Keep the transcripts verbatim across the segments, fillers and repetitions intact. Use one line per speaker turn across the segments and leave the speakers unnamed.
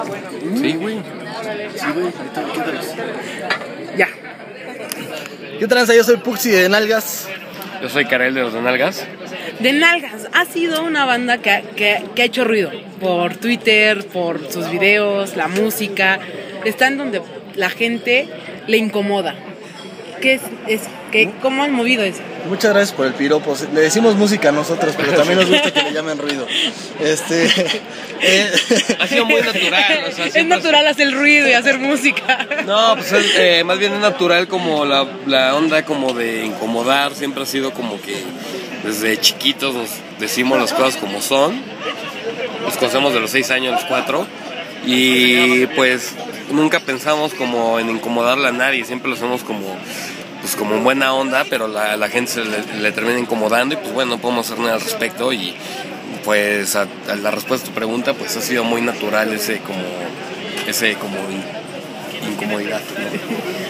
Sí, güey.
Sí, güey. ¿Qué tranza? Ya. ¿Qué tranza? Yo soy Puxi de Nalgas.
Yo soy Karel de los de Nalgas.
De Nalgas ha sido una banda que, que, que ha hecho ruido por Twitter, por sus videos, la música. Están donde la gente le incomoda. ¿Qué es, es qué, ¿Cómo han movido eso?
Muchas gracias por el piropo. Le decimos música a nosotros, pero también nos gusta que le llamen ruido. Este,
eh, ha sido muy natural. O sea,
es natural hacer ruido y hacer música.
No, pues es, eh, más bien es natural como la, la onda como de incomodar. Siempre ha sido como que desde chiquitos nos decimos las cosas como son. Nos conocemos de los seis años, los cuatro. Y pues nunca pensamos como en incomodarle a nadie. Siempre lo hacemos como... pues como en buena onda, pero la, la gente se le, le termina incomodando y pues bueno, no podemos hacer nada al respecto y pues a, a la respuesta a tu pregunta pues ha sido muy natural ese como ese como in, incomodidad, ¿no?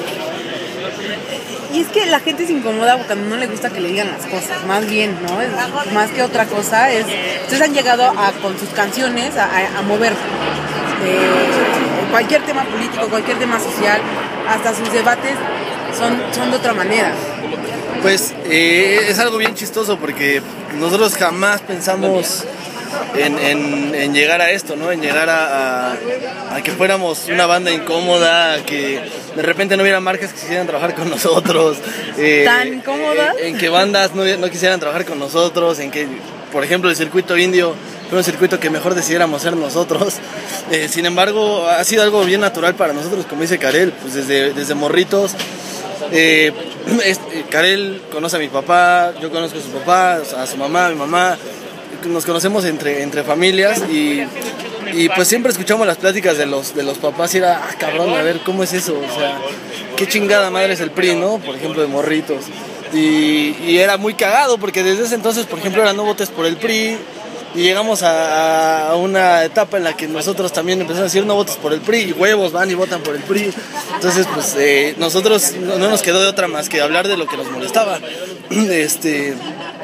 Y es que la gente se incomoda cuando no le gusta que le digan las cosas, más bien, ¿no? Es, más que otra cosa, es ustedes han llegado a, con sus canciones a, a, a mover eh, cualquier tema político, cualquier tema social, hasta sus debates Son, son de otra manera.
Pues eh, es algo bien chistoso porque nosotros jamás pensamos en, en, en llegar a esto, ¿no? En llegar a, a, a que fuéramos una banda incómoda, a que de repente no hubiera marcas que quisieran trabajar con nosotros. Eh,
¿Tan incómoda?
En, en que bandas no, no quisieran trabajar con nosotros, en que, por ejemplo, el circuito indio fue un circuito que mejor decidiéramos ser nosotros. Eh, sin embargo, ha sido algo bien natural para nosotros, como dice Karel, pues desde, desde morritos. Eh, es, eh, Karel conoce a mi papá, yo conozco a su papá, a su mamá, a mi mamá, nos conocemos entre, entre familias y, y pues siempre escuchamos las pláticas de los, de los papás y era, ah, cabrón, a ver, ¿cómo es eso? O sea, qué chingada madre es el P R I, ¿no? Por ejemplo, de morritos. Y, y era muy cagado porque desde ese entonces, por ejemplo, era no votes por el P R I. Y llegamos a, a una etapa en la que nosotros también empezamos a decir no votes por el P R I y huevos van y votan por el P R I. Entonces pues eh, nosotros no, no nos quedó de otra más que hablar de lo que nos molestaba. Este,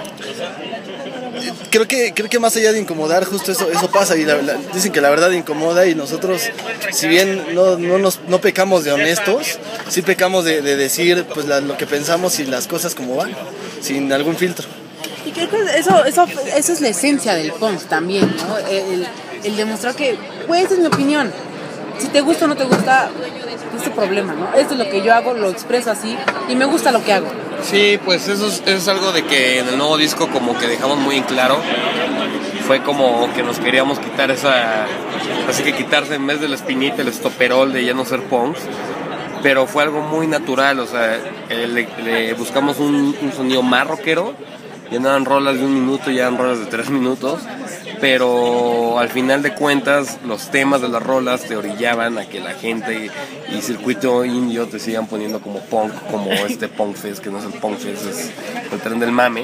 creo que creo que más allá de incomodar justo eso eso pasa y la, la, dicen que la verdad incomoda y nosotros si bien no no nos no pecamos de honestos, sí pecamos de, de decir pues la, lo que pensamos y las cosas como van, sin algún filtro.
Y creo que eso, eso, eso es la esencia del punk también, ¿no? El, el demostrar que, pues, esa es mi opinión. Si te gusta o no te gusta, es tu problema, ¿no? Esto es lo que yo hago, lo expreso así y me gusta lo que hago.
Sí, pues eso es, eso es algo de que en el nuevo disco como que dejamos muy en claro. Fue como que nos queríamos quitar esa... Así que quitarse en vez de la espinita, el estoperol de ya no ser punks. Pero fue algo muy natural, o sea, le, le buscamos un, un sonido más rockero. Ya no eran rolas de un minuto, ya eran rolas de tres minutos, pero al final de cuentas los temas de las rolas te orillaban a que la gente y circuito indio te sigan poniendo como punk, como este Punk Fest, que no es el Punk Fest, es el tren del mame.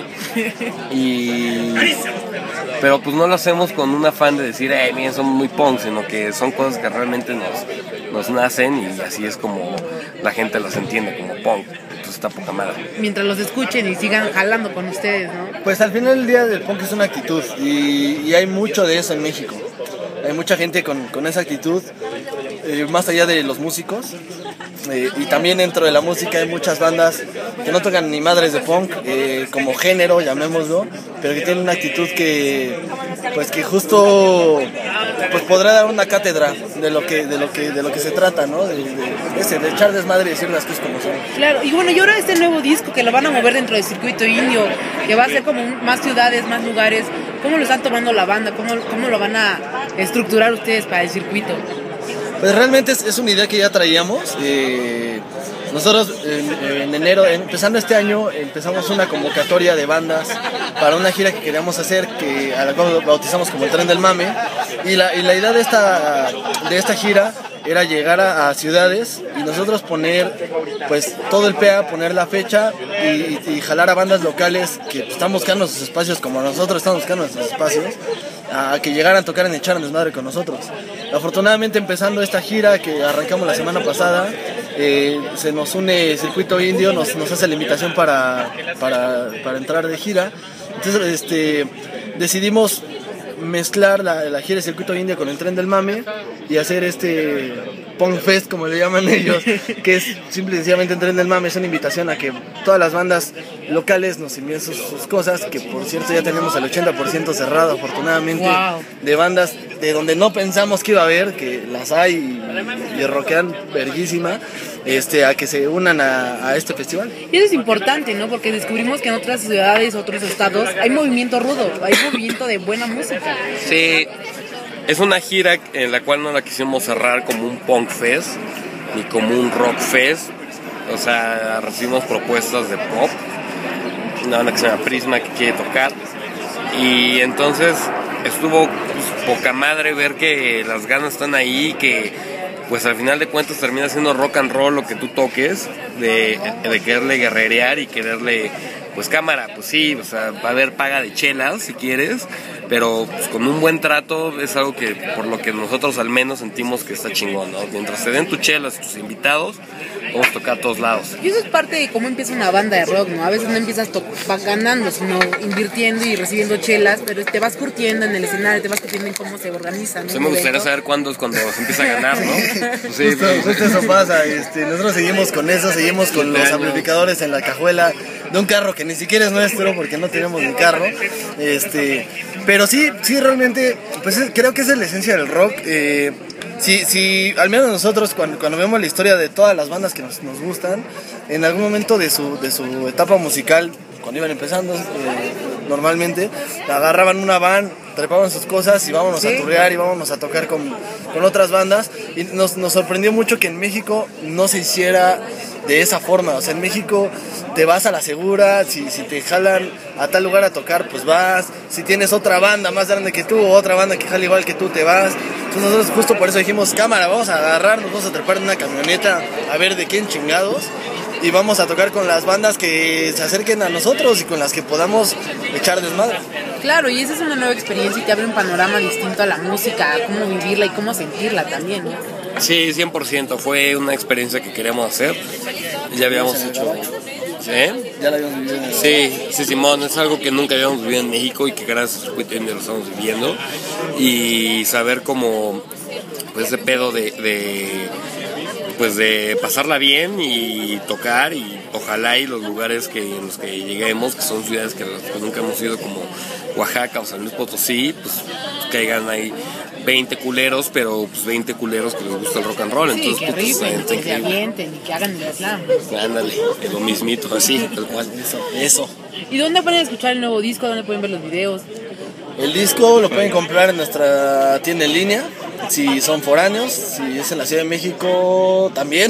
Y... pero pues no lo hacemos con un afán de decir, eh, miren, somos muy punk, sino que son cosas que realmente nos, nos nacen y así es como la gente las entiende como punk. Está poca madre.
Mientras los escuchen y sigan jalando con ustedes, ¿no?
Pues al final del día del punk es una actitud y, y hay mucho de eso en México. Hay mucha gente con, con esa actitud, eh, más allá de los músicos. Eh, y también dentro de la música hay muchas bandas que no tocan ni madres de punk, eh, como género, llamémoslo, pero que tienen una actitud que, pues que justo, pues podrá dar una cátedra de lo que, de lo que, de lo que se trata, ¿no? De, de, ese, de echar desmadre y decir las cosas como son.
Claro, y bueno, y ahora este nuevo disco que lo van a mover dentro del circuito indio, que va a ser como más ciudades, más lugares, ¿cómo lo están tomando la banda? ¿Cómo, cómo lo van a estructurar ustedes para el circuito?
Pues realmente es, es una idea que ya traíamos. Eh, nosotros en, en enero, empezando este año, empezamos una convocatoria de bandas para una gira que queríamos hacer, que a la cual bautizamos como el Tren del Mame. Y la, y la idea de esta, de esta gira era llegar a, a ciudades y nosotros poner pues todo el P A, poner la fecha y, y jalar a bandas locales que pues, están buscando sus espacios como nosotros estamos buscando nuestros espacios, a que llegaran, tocaran y echaran desmadre con nosotros. Afortunadamente, empezando esta gira que arrancamos la semana pasada, eh, se nos une Circuito Indio, nos, nos hace la invitación para, para, para entrar de gira. Entonces este, decidimos mezclar la, la gira de Circuito Indio con el Tren del Mame y hacer este Punk Fest, como le llaman ellos, que es simple y sencillamente el Tren del Mame. Es una invitación a que todas las bandas locales nos envíen sus, sus cosas, que por cierto ya tenemos el ochenta por ciento cerrado afortunadamente,
wow,
de bandas de donde no pensamos que iba a haber, que las hay y, y rockean verguísima, este, a que se unan a, a este festival.
Y eso es importante, ¿no? Porque descubrimos que en otras ciudades, otros estados, hay movimiento rudo, hay movimiento de buena música.
Sí, es una gira en la cual no la quisimos cerrar como un punk fest, ni como un rock fest. O sea, recibimos propuestas de pop, una banda que se llama Prisma que quiere tocar. Y entonces estuvo pues, poca madre ver que las ganas están ahí, que pues al final de cuentas termina siendo rock and roll lo que tú toques, de, de quererle guerrerear y quererle, pues cámara, pues sí, o sea, va a haber paga de chelas si quieres, pero pues, con un buen trato es algo que por lo que nosotros al menos sentimos que está chingón, ¿no? Mientras te den tus chelas y tus invitados, vamos a tocar a todos lados.
Y eso es parte de cómo empieza una banda de rock, ¿no? A veces no empiezas to- ganando, sino invirtiendo y recibiendo chelas, pero te vas curtiendo en el escenario, te vas curtiendo en cómo se organiza, ¿no?
Sí, me gustaría saber cuándo es cuando se empieza a ganar, ¿no? Pues sí,
Justo, justo eso pasa, este, nosotros seguimos con eso, seguimos con los amplificadores en la cajuela de un carro que ni siquiera es nuestro porque no tenemos ni carro, este, pero sí, sí realmente, pues es, creo que esa es la esencia del rock. eh, Sí, sí, al menos nosotros cuando, cuando vemos la historia de todas las bandas que nos, nos gustan, en algún momento de su, de su etapa musical, cuando iban empezando, eh, normalmente agarraban una van, trepaban sus cosas y vámonos
Sí.
a turrear y vámonos a tocar con, con otras bandas. Y nos, nos sorprendió mucho que en México no se hiciera de esa forma. O sea, en México te vas a la segura, si, si te jalan a tal lugar a tocar, pues vas. Si tienes otra banda más grande que tú o otra banda que jala igual que tú, te vas. Entonces nosotros justo por eso dijimos, cámara, vamos a agarrarnos, vamos a trepar en una camioneta a ver de quién chingados. Y vamos a tocar con las bandas que se acerquen a nosotros y con las que podamos echar desmadre.
Claro, y esa es una nueva experiencia y te abre un panorama distinto a la música, a cómo vivirla y cómo sentirla también, ¿no?
Sí, cien por ciento, fue una experiencia que queríamos hacer. Ya habíamos hecho... ¿Eh?
Ya la habíamos vivido en el...
Sí, sí, Simón, es algo que nunca habíamos vivido en México y que gracias a Circuito Indio lo estamos viviendo. Y saber cómo, pues, ese pedo de, de, pues, de pasarla bien y tocar, y ojalá y los lugares que, en los que lleguemos, que son ciudades que, que nunca hemos ido, como Oaxaca o San Luis Potosí, pues, pues caigan ahí veinte culeros, pero pues veinte culeros que les gusta el rock and roll.
Sí,
Entonces,
que
pues,
rifen,
está
que se
increíble.
avienten y que hagan el slam.
Ándale, es lo mismito, así, tal cual.
Eso, eso.
¿Y dónde pueden escuchar el nuevo disco? ¿Dónde pueden ver los videos?
El disco lo pueden comprar en nuestra tienda en línea, si son foráneos, si es en la Ciudad de México también.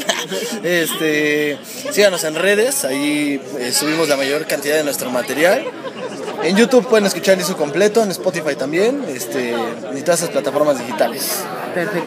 este, síganos en redes, ahí eh, subimos la mayor cantidad de nuestro material. En YouTube pueden escuchar el disco completo, en Spotify también, este, y todas esas plataformas digitales.
Perfecto.